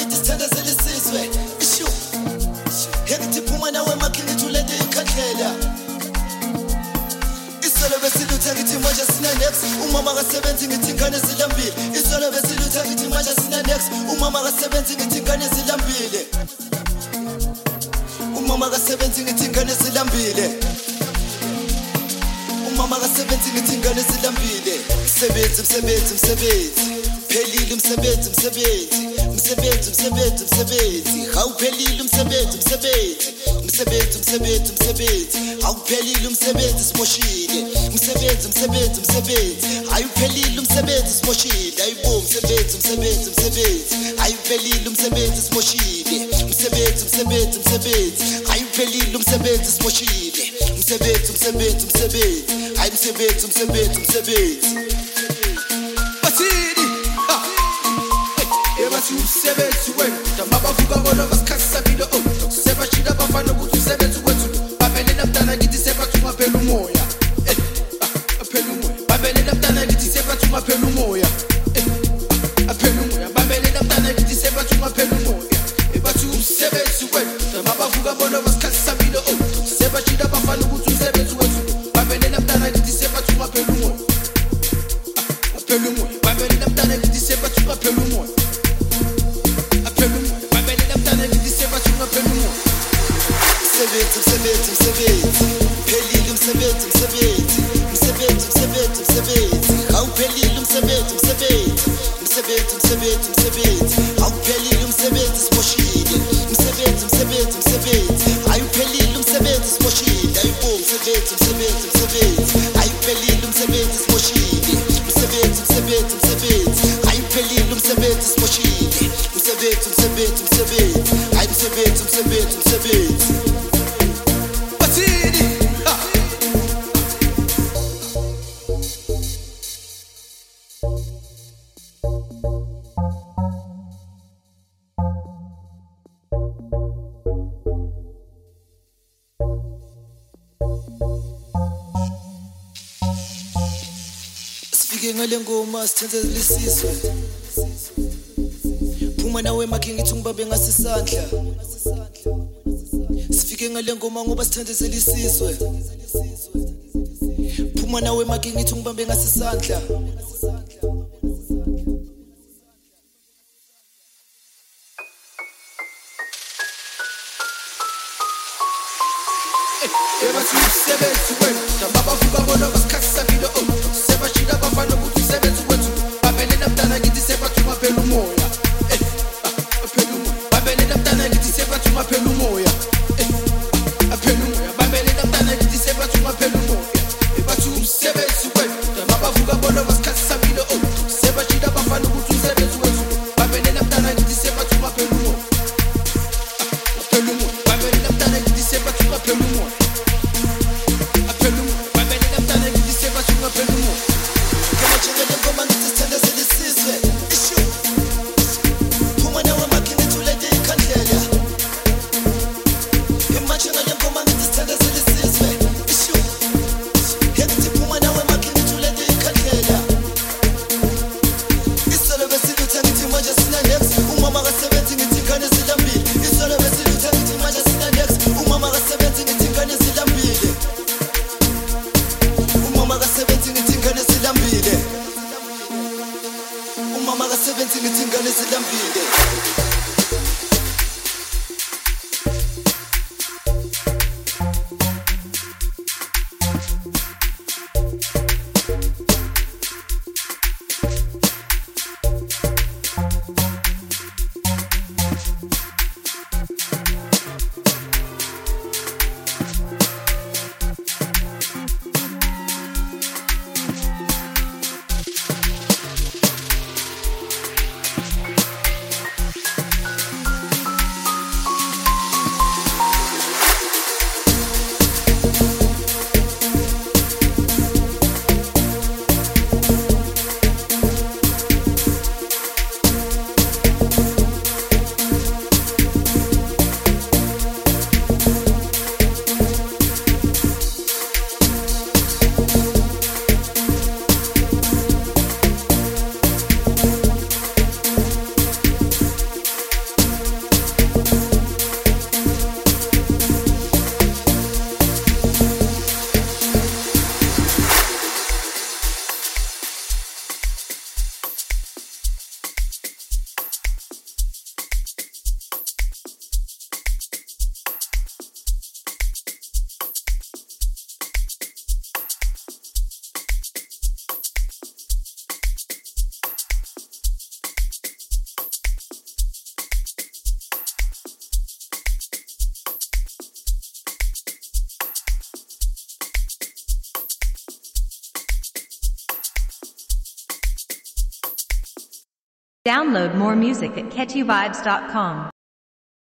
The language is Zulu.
ngithi sithandazela isizwe ishu ngithi phuma nawe makhe ngithi ulende ikhandlela isolo besilutha ngithi manje sina next umama kasebenzi ngithi ingane zilambile isolo besilutha ngithi manje sina next umama kasebenzi ngithi ingane zilambile umama kasebenzi ngithi ingane zilambile umama kasebenzi ngithi ingane zilambile msebenzi msebenzi msebenzi phelile umsebenzi msebenzi msebenzi msebenzi msebenzi awuphelile umsebenzi msebenzi msebenzi msebenzi msebenzi awuphelile umsebenzi simoshile msebenzi msebenzi msebenzi ayuphelile umsebenzi simoshile ayibo msebenzi msebenzi msebenzi ayuphelile umsebenzi simoshile msebenzi msebenzi msebenzi ayuphelile umsebenzi simoshile msebenzi msebenzi msebenzi ayimsebenzi msebenzi msebenzi bathini ebathi umsebenzi wethu mabavuka bona basikhatsisabile sebashila bafana ukuthi umsebenzi wethu babelela mntana ngithi sebathuma phela umoya aphela umoya babelela mntana ngithi sebathuma phela umoya aphela umoya babelela mntana ngithi sebathuma phela umoya ebathi umsebenzi wethu mabavuka bona basikhatsisabile sebashila bafana ukuthi umsebenzi wethu babelela mntana ngithi sebathuma phela umoya aphela umoya babelela mntana ngithi sebathuma phela umoya msebenzi msebenzi phelile umsebenzi msebenzi msebenzi msebenzi msebenzi awuphelile umsebenzi msebenzi msebenzi msebenzi msebenzi awuphelile umsebenzi simoshile msebenzi msebenzi msebenzi ayuphelile umsebenzi simoshile ayibo msebenzi msebenzi msebenzi ayuphelile umsebenzi simoshile msebenzi msebenzi msebenzi ayuphelile umsebenzi simoshile msebenzi msebenzi msebenzi ayimsebenzi msebenzi msebenzi sifike ngale ngoma sithandazela isizwe phuma nawe makhe ngithi ngibambe ngasisandla sifike ngale ngoma ngoba sithandazela isizwe phuma nawe makhe ngithi ngibambe ngasisandla ebathi umsebenzi wethu mabavuka bona basikhatsisabile sebashila bafana ukuthi umsebenzi wethu babelela mntana ngithi sebathuma phela umoya aphela umoya babelela mntana ngithi sebathuma phela umoya aphela umoya babelela mntana ngithi sebathuma phela umoya ebathi umsebenzi wethu mabavuka bona basikhatsisabile sebashila bafana ukuthi umsebenzi wethu babelela mntana ngithi sebathuma phela umoya aphela umoya babelela mntana ngithi sebathuma phela umoya umama kasebenzi ngithi ingane zilambile Download more music at catchyvibes.com.